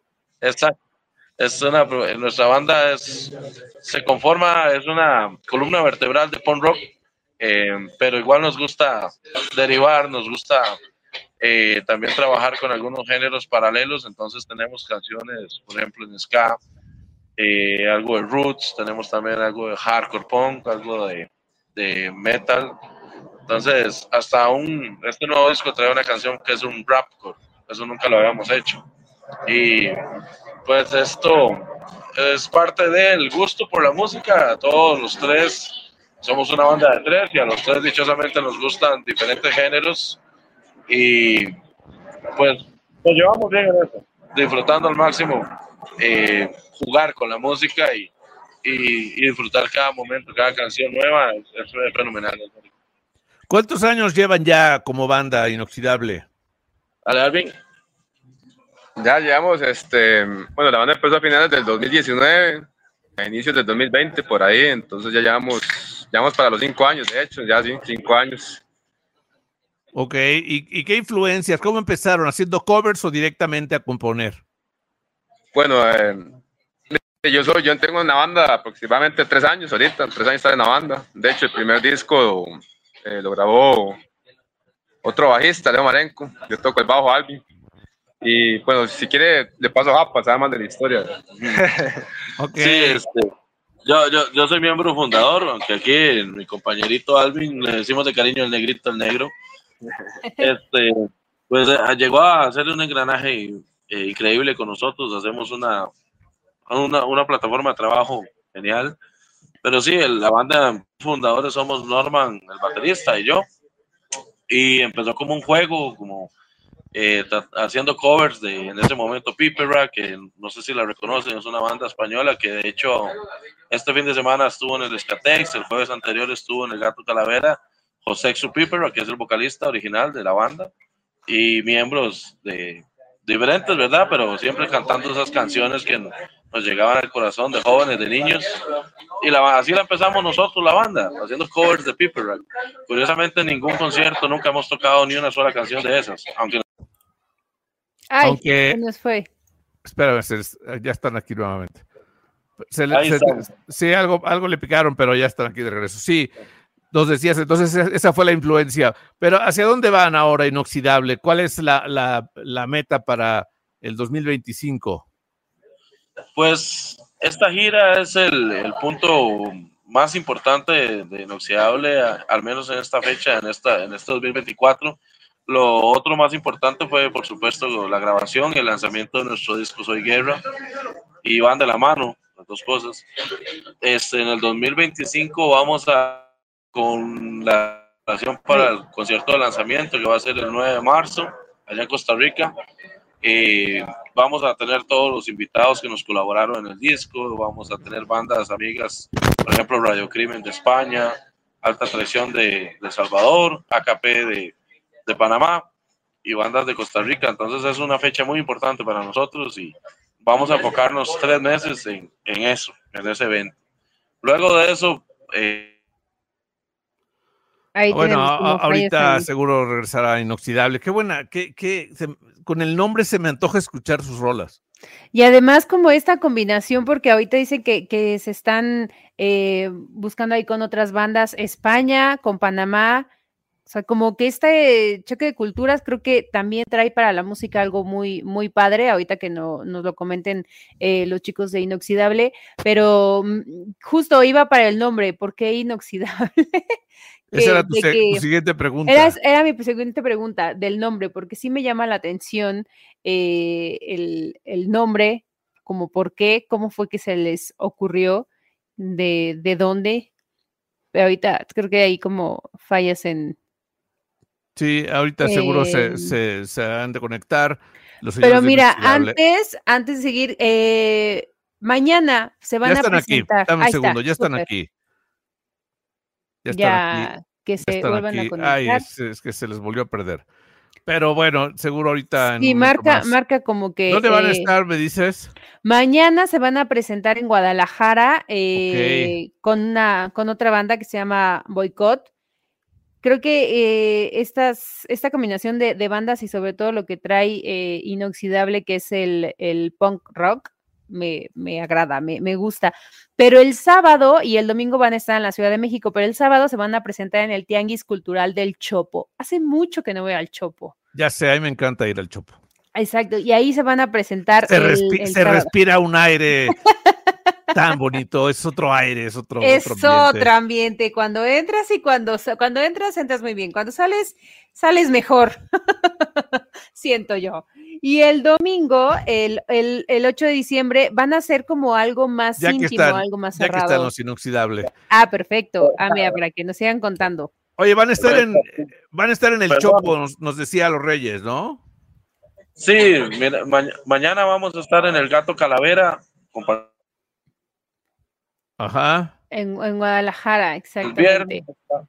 Nuestra banda se conforma, es una columna vertebral de punk rock, pero igual nos gusta derivar, nos gusta también trabajar con algunos géneros paralelos, entonces tenemos canciones, por ejemplo, en ska, algo de roots, tenemos también algo de hardcore punk, algo de metal. Entonces, este nuevo disco trae una canción que es un rapcore, eso nunca lo habíamos hecho. Y pues esto es parte del gusto por la música. Todos los tres somos una banda de 3 y a los 3 dichosamente nos gustan diferentes géneros. Y pues nos llevamos bien en eso, disfrutando al máximo, jugar con la música y disfrutar cada momento, cada canción nueva, es fenomenal. ¿Cuántos años llevan ya como banda Inoxidable? Alvin. Ya llevamos, la banda empezó a finales del 2019, a inicios del 2020, por ahí, entonces ya llevamos para los 5 años, de hecho, ya sí, 5 años. Ok, ¿y qué influencias? ¿Cómo empezaron? ¿Haciendo covers o directamente a componer? Bueno, yo tengo una banda aproximadamente 3 años ahorita, 3 años está en la banda. De hecho, el primer disco lo grabó otro bajista, Leo Marenco. Yo toco el bajo, Alvin. Y bueno, si quiere, le paso a pasar más de la historia. Okay. Sí, yo soy miembro fundador, aunque aquí mi compañerito Alvin le decimos de cariño el negrito, el negro. Pues llegó a hacer un engranaje increíble con nosotros. Hacemos una plataforma de trabajo genial. Pero sí, la banda fundadores somos Norman, el baterista, y yo. Y empezó como un juego, como haciendo covers de en ese momento Pipera, que no sé si la reconocen, es una banda española que de hecho este fin de semana estuvo en el Escatex, el jueves anterior estuvo en el Gato Calavera, José Xu Pipera, que es el vocalista original de la banda, y miembros de diferentes, ¿verdad? Pero siempre cantando esas canciones que nos llegaban al corazón de jóvenes, de niños. Y así la empezamos nosotros, la banda, haciendo covers de Pipera. Curiosamente, en ningún concierto nunca hemos tocado ni una sola canción de esas, Aunque nos fue. Espérame, ya están aquí nuevamente. Sí, algo le picaron, pero ya están aquí de regreso. Sí, nos decías, entonces esa fue la influencia. Pero ¿hacia dónde van ahora Inoxidable? ¿Cuál es la meta para el 2025? Pues esta gira es el punto más importante de Inoxidable, al menos en esta fecha, en este 2024. Lo otro más importante fue, por supuesto, la grabación y el lanzamiento de nuestro disco Soy Guerra, y van de la mano las dos cosas. En el 2025 vamos con la grabación para el concierto de lanzamiento, que va a ser el 9 de marzo, allá en Costa Rica. Vamos a tener todos los invitados que nos colaboraron en el disco, vamos a tener bandas amigas, por ejemplo, Radio Crimen de España, Alta Traición de Salvador, AKP de Panamá y bandas de Costa Rica. Entonces es una fecha muy importante para nosotros y vamos a enfocarnos 3 meses en eso, en ese evento. Luego de eso... bueno, ahorita seguro regresará Inoxidable. Qué buena, con el nombre se me antoja escuchar sus rolas. Y además como esta combinación, porque ahorita dicen que se están buscando ahí con otras bandas, España, con Panamá. O sea, como que este choque de culturas creo que también trae para la música algo muy, muy padre, ahorita que nos lo comenten los chicos de Inoxidable, pero justo iba para el nombre, ¿por qué Inoxidable? Esa era tu siguiente pregunta. Era mi siguiente pregunta del nombre, porque sí me llama la atención el nombre, como por qué, cómo fue que se les ocurrió, de dónde. Pero ahorita creo que hay como fallas en... Sí, ahorita seguro se han de conectar. Pero mira, antes de seguir, mañana se van a presentar. Dame un segundo, ya están aquí. Ya están aquí. Que se vuelvan a conectar. Ay, es que se les volvió a perder. Pero bueno, seguro ahorita. Sí, marca como que. ¿Dónde van a estar, me dices? Mañana se van a presentar en Guadalajara con otra banda que se llama Boicot. Creo que esta combinación de bandas y sobre todo lo que trae Inoxidable, que es el punk rock, me agrada, me gusta. Pero el sábado y el domingo van a estar en la Ciudad de México, pero el sábado se van a presentar en el Tianguis Cultural del Chopo. Hace mucho que no voy al Chopo. Ya sé, a mí me encanta ir al Chopo. Exacto, y ahí se van a presentar. Se respira un aire tan bonito, es otro aire, es otro ambiente. Cuando entras entras muy bien. Cuando sales mejor. Siento yo. Y el domingo, el 8 de diciembre, van a hacer como algo más íntimo, algo más cerrado. Ya que están los Inoxidable. Ah, perfecto. Mira, para que nos sigan contando. Oye, van a estar en el Chopo, nos decía los Reyes, ¿no? Sí, mira, mañana vamos a estar en el Gato Calavera. Ajá. En Guadalajara, exactamente.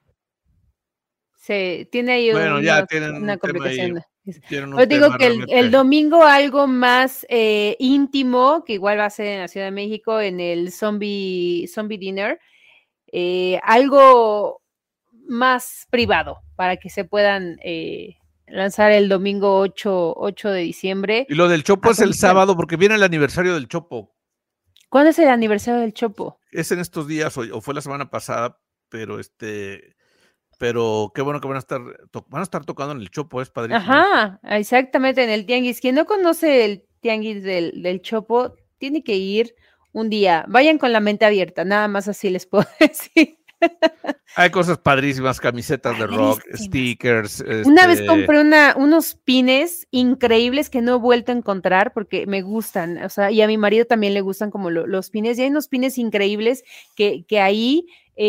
Sí, tiene ahí una complicación. Yo digo que el domingo algo más íntimo, que igual va a ser en la Ciudad de México, en el Zombie Dinner, algo más privado, para que se puedan lanzar el domingo 8 de diciembre. Y lo del Chopo es el sábado, porque viene el aniversario del Chopo. ¿Cuándo es el aniversario del Chopo? Es en estos días, o fue la semana pasada, pero qué bueno que van a estar tocando en el Chopo, es padrísimo. Ajá, exactamente, en el Tianguis. Quien no conoce el Tianguis del Chopo, tiene que ir un día. Vayan con la mente abierta, nada más así les puedo decir. Hay cosas padrísimas, camisetas de rock, stickers. Una vez compré unos pines increíbles que no he vuelto a encontrar porque me gustan, o sea, y a mi marido también le gustan como los pines, y hay unos pines increíbles que ahí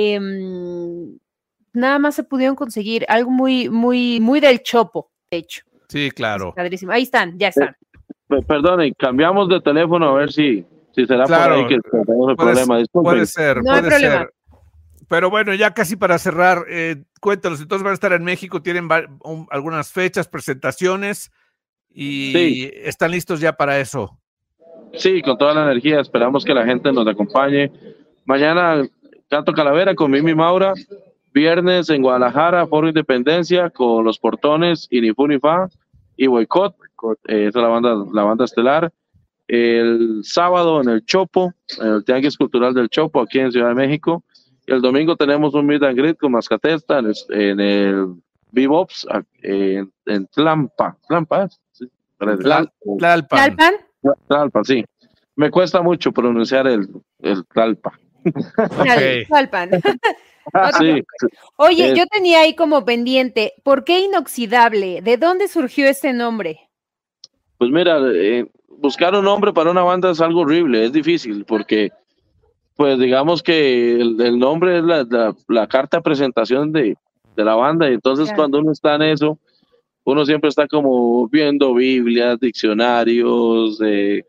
nada más se pudieron conseguir, algo muy, muy, muy del Chopo, de hecho. Sí, claro. Padrísimo. Ahí están, ya están. Perdone, cambiamos de teléfono a ver si será claro, por ahí que tenemos el problema. Disculpen. Puede ser, no hay problema. Ser. Pero bueno, ya casi para cerrar, cuéntanos, entonces van a estar en México, tienen algunas fechas, presentaciones y sí. ¿Están listos ya para eso? Sí, con toda la energía, esperamos que la gente nos acompañe. Mañana canto Calavera con Mimi Maura, viernes en Guadalajara, Foro Independencia con Los Portones y Ni Fu Ni Fa y Boicot, esa es la banda estelar. El sábado en el Chopo, en el Tianguis Cultural del Chopo, aquí en Ciudad de México. El domingo tenemos un meet and greet con Mascatesta en el Bebops en Tlalpan. ¿Tlalpan? Sí. Tlalpan, sí. Me cuesta mucho pronunciar el Tlalpan. Okay. Tlalpan. Sí. Oye, yo tenía ahí como pendiente, ¿por qué Inoxidable? ¿De dónde surgió este nombre? Pues mira, buscar un nombre para una banda es algo horrible, es difícil, porque pues digamos que el nombre es la carta de presentación de la banda, y entonces claro, cuando uno está en eso, uno siempre está como viendo Biblias, diccionarios, en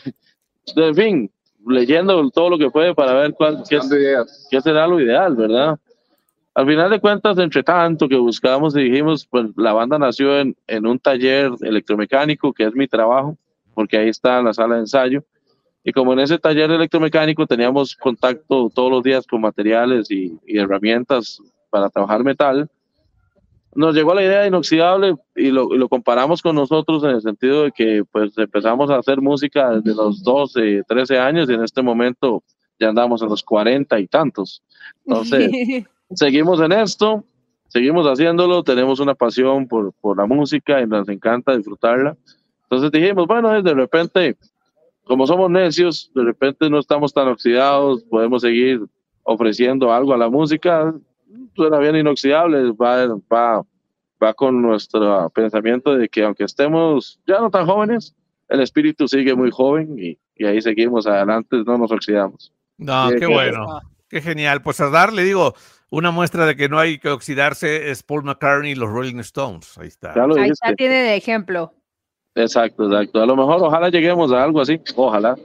fin, leyendo todo lo que puede para ver qué será lo ideal, ¿verdad? Al final de cuentas, entre tanto que buscamos y dijimos, pues la banda nació en un taller electromecánico, que es mi trabajo, porque ahí está la sala de ensayo. Y como en ese taller electromecánico teníamos contacto todos los días con materiales y herramientas para trabajar metal, nos llegó la idea de Inoxidable y lo comparamos con nosotros en el sentido de que pues empezamos a hacer música desde los 12, 13 años y en este momento ya andamos en los 40 y tantos. Entonces, seguimos en esto, seguimos haciéndolo, tenemos una pasión por la música y nos encanta disfrutarla. Entonces dijimos, bueno, de repente, como somos necios, de repente no estamos tan oxidados, podemos seguir ofreciendo algo a la música. Suena bien Inoxidable, va con nuestro pensamiento de que aunque estemos ya no tan jóvenes, el espíritu sigue muy joven y ahí seguimos adelante, no nos oxidamos. No, qué bueno, qué genial. Pues a darle, digo, una muestra de que no hay que oxidarse es Paul McCartney y los Rolling Stones. Ahí está. Ahí está, tiene de ejemplo. Exacto. A lo mejor, ojalá lleguemos a algo así. Ojalá.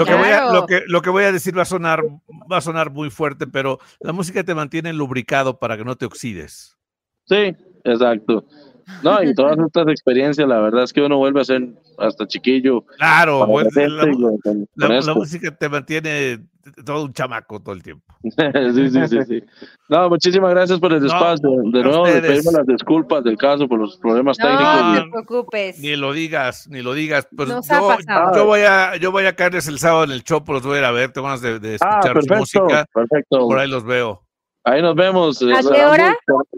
Lo que voy a decir va a sonar muy fuerte, pero la música te mantiene lubricado para que no te oxides. Sí, exacto. No, y todas estas experiencias, la verdad es que uno vuelve a ser hasta chiquillo. Claro, pues, la música te mantiene todo un chamaco todo el tiempo. Sí. No, muchísimas gracias por el espacio. De nuevo, le pedimos las disculpas del caso por los problemas técnicos. No te preocupes. Ni lo digas. Pues yo voy a caerles el sábado en el Chopo, los voy a ir a ver, tengo ganas de escuchar su música. Perfecto. Por ahí los veo. Ahí nos vemos. ¿A qué hora?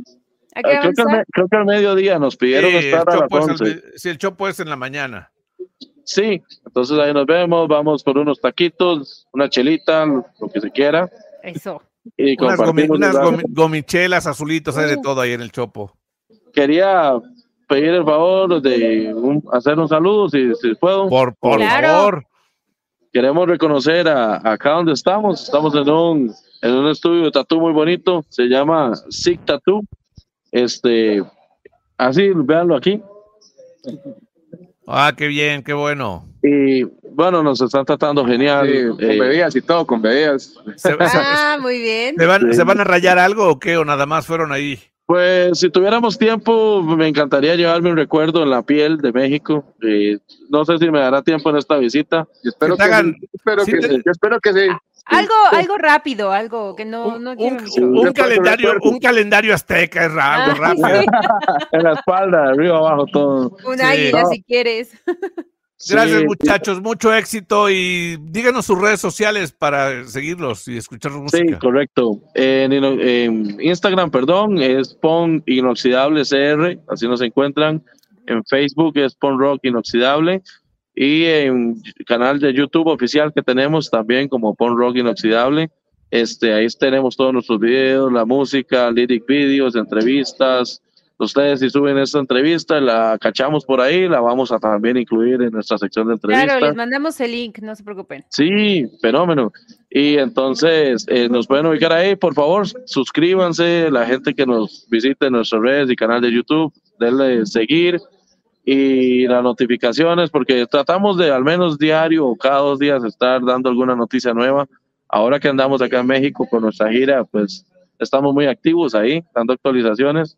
Creo que al mediodía nos pidieron estar a las 11. Sí, el Chopo es en la mañana. Sí, entonces ahí nos vemos, vamos por unos taquitos, una chelita, lo que se quiera. Eso. Y unas gomichelas, azulitos, hay de todo ahí en el Chopo. Quería pedir el favor de hacer un saludo, si puedo. Por favor. Queremos reconocer acá donde estamos en un estudio de tatú muy bonito, se llama Sig Tattoo. Así, véanlo aquí. Ah, qué bien, qué bueno. Y bueno, nos están tratando genial. Sí, con bebidas y todo, con bebidas. Muy bien. ¿Se van a rayar algo o qué? ¿O nada más fueron ahí? Pues si tuviéramos tiempo, me encantaría llevarme un recuerdo en la piel de México. No sé si me dará tiempo en esta visita. Yo espero que sí. Algo rápido, algo que no quiero mucho. Un calendario azteca es algo rápido. Sí. En la espalda, arriba, abajo, todo. Un águila, si quieres. Gracias, Sí, muchachos, mucho éxito y díganos sus redes sociales para seguirlos y escuchar su música. Sí, correcto. En Instagram, es Pon Inoxidable CR, así nos encuentran. En Facebook es Pon Rock Inoxidable. Y en canal de YouTube oficial que tenemos también como Pon Rock Inoxidable. Ahí tenemos todos nuestros videos, la música, lyric videos, entrevistas. Ustedes si suben esta entrevista, la cachamos por ahí, la vamos a también incluir en nuestra sección de entrevistas. Claro, les mandamos el link, no se preocupen. Sí, fenómeno. Y entonces nos pueden ubicar ahí, por favor, suscríbanse, la gente que nos visite en nuestras redes y canal de YouTube, denle seguir y las notificaciones, porque tratamos de al menos diario o cada 2 días estar dando alguna noticia nueva. Ahora que andamos acá en México con nuestra gira, pues estamos muy activos ahí, dando actualizaciones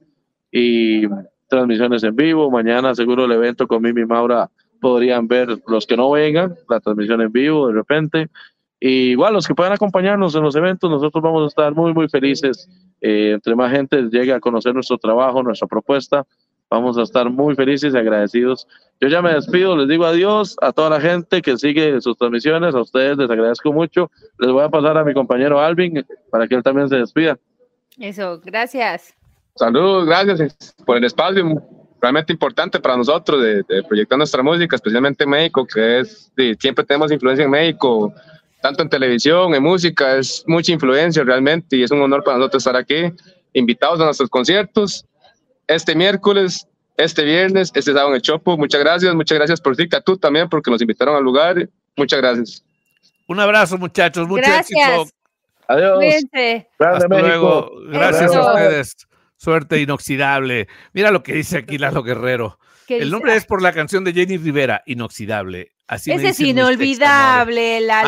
y transmisiones en vivo. Mañana seguro el evento con Mimi Maura podrían ver los que no vengan, la transmisión en vivo de repente. Y igual los que puedan acompañarnos en los eventos, nosotros vamos a estar muy, muy felices. Entre más gente llegue a conocer nuestro trabajo, nuestra propuesta, vamos a estar muy felices y agradecidos. Yo ya me despido, les digo adiós a toda la gente que sigue sus transmisiones, a ustedes les agradezco mucho. Les voy a pasar a mi compañero Alvin para que él también se despida. Eso, gracias. Saludos, gracias por el espacio, realmente importante para nosotros de proyectar nuestra música, especialmente en México, que siempre tenemos influencia en México, tanto en televisión, en música, es mucha influencia realmente y es un honor para nosotros estar aquí, invitados a nuestros conciertos, este miércoles, este viernes, este sábado en el Chopo. Muchas gracias por tú también, porque nos invitaron al lugar, muchas gracias. Un abrazo, muchachos, mucho Gracias. éxito. Adiós. Cuídense. Hasta luego. Gracias Eso. a ustedes. Suerte inoxidable. Mira lo que dice aquí Lalo Guerrero. ¿Qué El dice? nombre es por la canción de Jenny Rivera, Inoxidable. Así me Ese es dicen mis inolvidable, Lalo.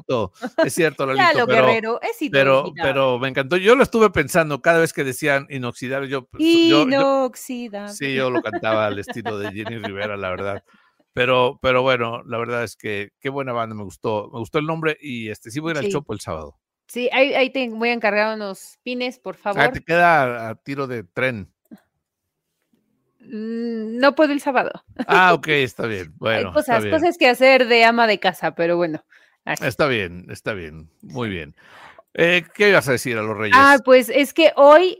es cierto, Lalito. Lalo Guerrero, es inolvidable. Pero me encantó. Yo lo estuve pensando cada vez que decían inoxidable. Yo, Inoxidable. sí, yo lo cantaba al estilo de Jenny Rivera, la verdad. Pero bueno, la verdad es que qué buena banda, me gustó el nombre y sí voy a ir al Chopo el sábado. Sí, ahí te voy a encargar unos pines, por favor. Te queda a tiro de tren. No puedo el sábado. Ok, está bien. Bueno, hay cosas que hacer de ama de casa, pero bueno. Así. Está bien. Muy bien. ¿Qué ibas a decir a los Reyes? Pues es que hoy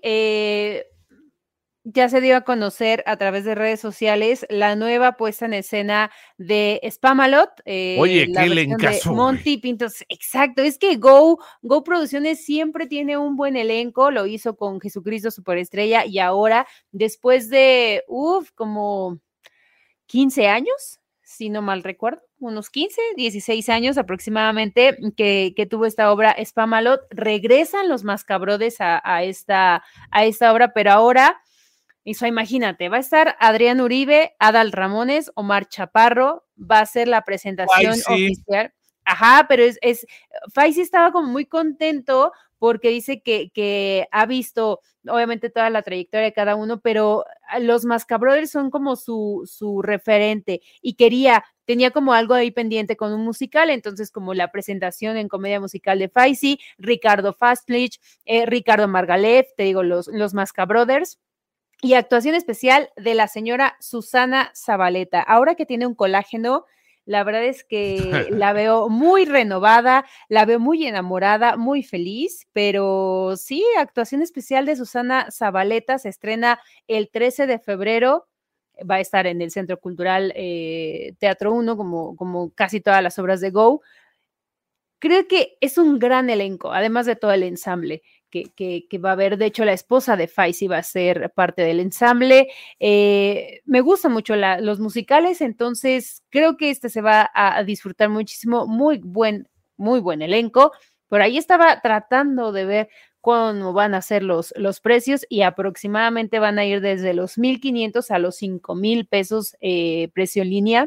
ya se dio a conocer a través de redes sociales la nueva puesta en escena de Spamalot. Oye, qué elencazo. Monty Pintos, exacto. Es que Go Producciones siempre tiene un buen elenco. Lo hizo con Jesucristo Superestrella y ahora, después de, como 15 años, si no mal recuerdo, unos 15, 16 años aproximadamente que tuvo esta obra Spamalot, regresan los Mascabrothers a esta obra, pero ahora... imagínate, va a estar Adrián Uribe, Adal Ramones, Omar Chaparro, va a ser la presentación oficial. Ajá, pero Faisy estaba como muy contento porque dice que ha visto obviamente toda la trayectoria de cada uno, pero los Mascabrothers son como su referente y tenía como algo ahí pendiente con un musical, entonces como la presentación en comedia musical de Faisy, Ricardo Fastlich, Ricardo Margalef, te digo, los Mascabrothers. Y actuación especial de la señora Susana Zabaleta. Ahora que tiene un colágeno, la verdad es que la veo muy renovada, la veo muy enamorada, muy feliz, pero sí, actuación especial de Susana Zabaleta se estrena el 13 de febrero, va a estar en el Centro Cultural Teatro 1, como casi todas las obras de Go. Creo que es un gran elenco, además de todo el ensamble que va a haber. De hecho, la esposa de Faisy va a ser parte del ensamble. Me gustan mucho los musicales, entonces creo que se va a disfrutar muchísimo. Muy buen elenco. Por ahí estaba tratando de ver cómo van a ser los precios y aproximadamente van a ir desde los 1,500 a los 5,000 pesos precio en línea.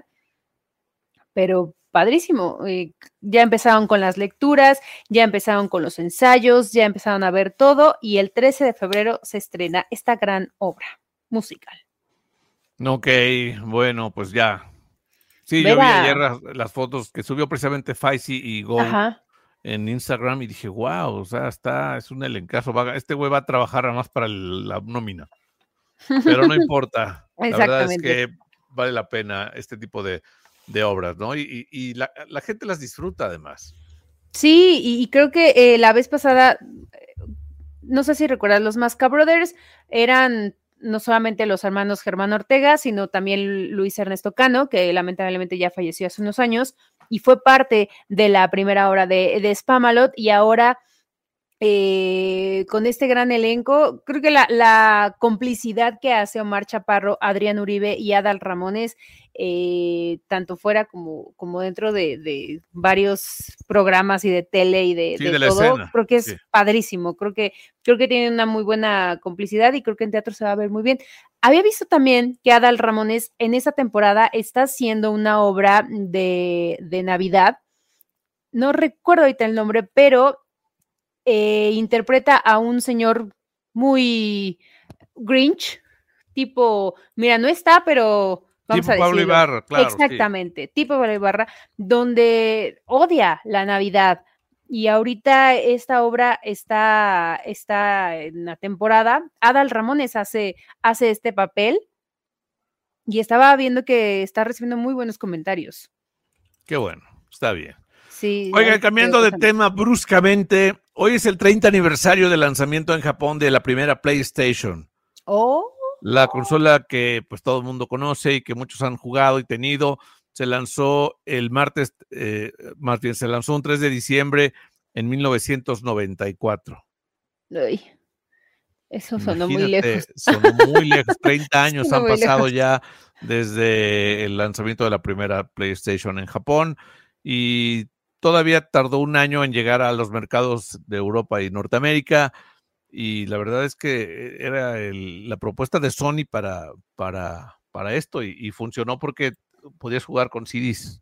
Pero padrísimo, ya empezaron con las lecturas, ya empezaron con los ensayos, ya empezaron a ver todo y el 13 de febrero se estrena esta gran obra musical. Ok, bueno, pues ya. Sí, yo vi ayer las fotos que subió precisamente Faisy y Go. Ajá. en Instagram y dije, wow, o sea, es un elencazo. Este güey va a trabajar nada más para la nómina. Pero no importa. La verdad es que vale la pena este tipo de obras, ¿no? Y la gente las disfruta además. Sí, y creo que la vez pasada, no sé si recuerdas, los Masca Brothers eran no solamente los hermanos Germán Ortega, sino también Luis Ernesto Cano, que lamentablemente ya falleció hace unos años, y fue parte de la primera obra de Spamalot, y ahora con este gran elenco, creo que la complicidad que hace Omar Chaparro, Adrián Uribe y Adal Ramones, tanto fuera como dentro de varios programas y de tele y de todo, escena. Creo que es padrísimo, creo que tienen una muy buena complicidad y creo que en teatro se va a ver muy bien. Había visto también que Adal Ramones en esta temporada está haciendo una obra de Navidad, no recuerdo ahorita el nombre, pero interpreta a un señor muy Grinch, tipo, mira, no está, pero vamos a decirlo. Pablo Ibarra, claro. Exactamente, tipo Pablo Ibarra, donde odia la Navidad. Y ahorita esta obra está en la temporada. Adal Ramones hace este papel y estaba viendo que está recibiendo muy buenos comentarios. Qué bueno, está bien. Sí, oiga, cambiando de tema bruscamente, hoy es el 30 aniversario del lanzamiento en Japón de la primera PlayStation. La consola que pues todo el mundo conoce y que muchos han jugado y tenido, se lanzó el martes, más bien se lanzó un 3 de diciembre en 1994. Ay, eso sonó muy lejos. Sonó muy lejos, 30 años han pasado ya desde el lanzamiento de la primera PlayStation en Japón y todavía tardó un año en llegar a los mercados de Europa y Norteamérica y la verdad es que era la propuesta de Sony para esto y funcionó porque podías jugar con CDs.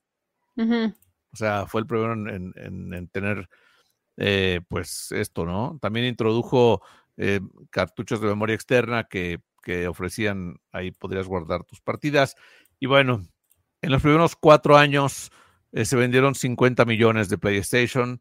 O sea, fue el primero en tener pues esto, ¿no? También introdujo cartuchos de memoria externa que ofrecían, ahí podrías guardar tus partidas y bueno, en los primeros 4 años se vendieron 50 millones de PlayStation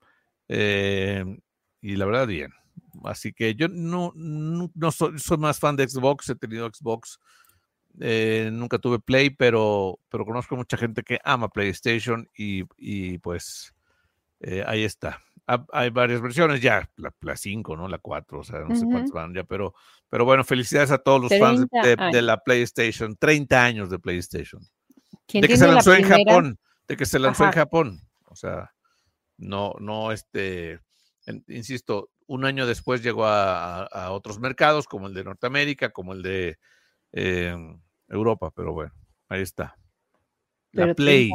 y la verdad bien. Así que yo no soy más fan de Xbox, he tenido Xbox, nunca tuve Play, pero conozco mucha gente que ama PlayStation y pues ahí está. Hay varias versiones ya, la 5, ¿no? La 4, o sea, no sé cuántas van ya, pero bueno, felicidades a todos los fans de la PlayStation, 30 años de PlayStation. De que se lanzó en Japón. De que se lanzó en Japón, o sea, no, insisto, un año después llegó a otros mercados, como el de Norteamérica, como el de Europa, pero bueno, ahí está. La Play.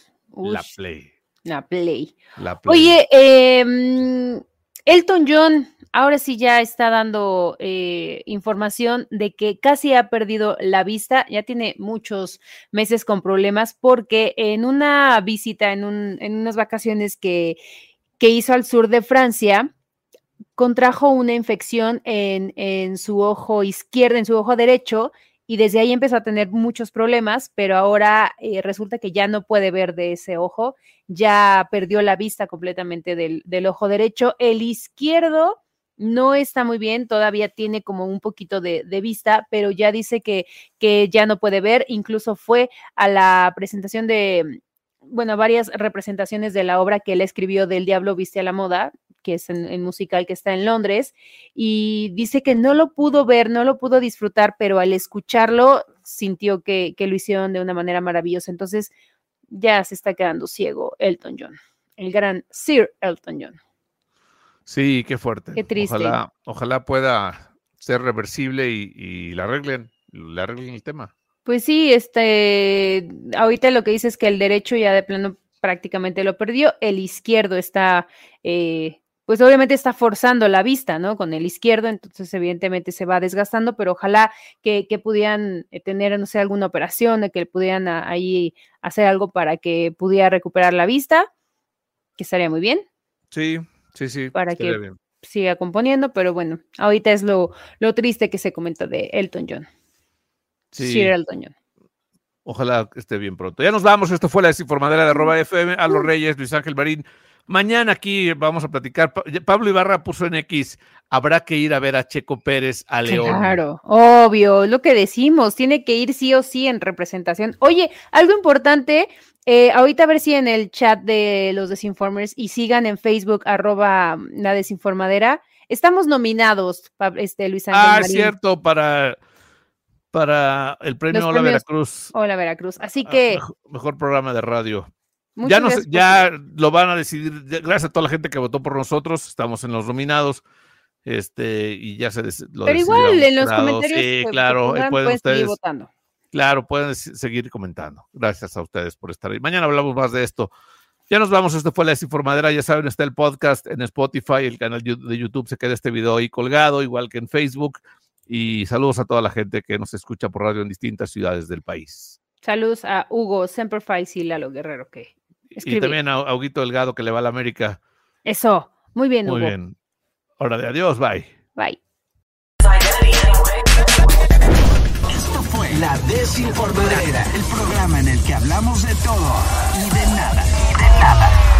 Oye, Elton John ahora sí ya está dando información de que casi ha perdido la vista, ya tiene muchos meses con problemas porque en una visita, en unas vacaciones que hizo al sur de Francia, contrajo una infección en su ojo izquierdo, en su ojo derecho, y desde ahí empezó a tener muchos problemas, pero ahora resulta que ya no puede ver de ese ojo, ya perdió la vista completamente del ojo derecho. El izquierdo no está muy bien, todavía tiene como un poquito de vista, pero ya dice que ya no puede ver, incluso fue a la presentación varias representaciones de la obra que él escribió del Diablo Viste a la Moda, que es en musical que está en Londres, y dice que no lo pudo ver, no lo pudo disfrutar, pero al escucharlo sintió que lo hicieron de una manera maravillosa. Entonces ya se está quedando ciego Elton John, el gran Sir Elton John. Sí, qué fuerte. Qué triste. Ojalá pueda ser reversible y le arreglen el tema. Pues sí, ahorita lo que dice es que el derecho ya de plano prácticamente lo perdió, el izquierdo está, pues obviamente está forzando la vista, ¿no? Con el izquierdo, entonces evidentemente se va desgastando, pero ojalá que pudieran tener, no sé, alguna operación, que pudieran ahí hacer algo para que pudiera recuperar la vista, que estaría muy bien. Sí. Para que bien. Siga componiendo, pero bueno, ahorita es lo triste que se comenta de Elton John. Sí. Sir Elton John. Ojalá esté bien pronto. Ya nos vamos. Esto fue la Desinformadera de @FM. A los Reyes, Luis Ángel Marín. Mañana aquí vamos a platicar. Pablo Ibarra puso en X, habrá que ir a ver a Checo Pérez a León. Claro, obvio, lo que decimos, tiene que ir sí o sí en representación. Oye, algo importante, ahorita a ver si en el chat de los Desinformers y sigan en Facebook @la desinformadera, estamos nominados, Luis Ángel Marín. Es cierto, para el premio Hola Veracruz. Hola Veracruz, así que... Mejor programa de radio. Muchas Ya lo van a decidir, gracias a toda la gente que votó por nosotros, estamos en los nominados, y ya lo Pero igual en los comentarios sí, claro, pueden ustedes seguir votando. Claro, pueden seguir comentando. Gracias a ustedes por estar ahí. Mañana hablamos más de esto. Ya nos vamos, esto fue La Desinformadera, ya saben, está el podcast en Spotify, el canal de YouTube, se queda este video ahí colgado, igual que en Facebook, y saludos a toda la gente que nos escucha por radio en distintas ciudades del país. Saludos a Hugo Semperfice y Lalo Guerrero que escribí. Y también a Huguito Delgado que le va a la América. Eso, muy bien, Hugo. Muy bien. Hora de adiós, bye. Bye. Esto fue La Desinformadera, el programa en el que hablamos de todo y de nada.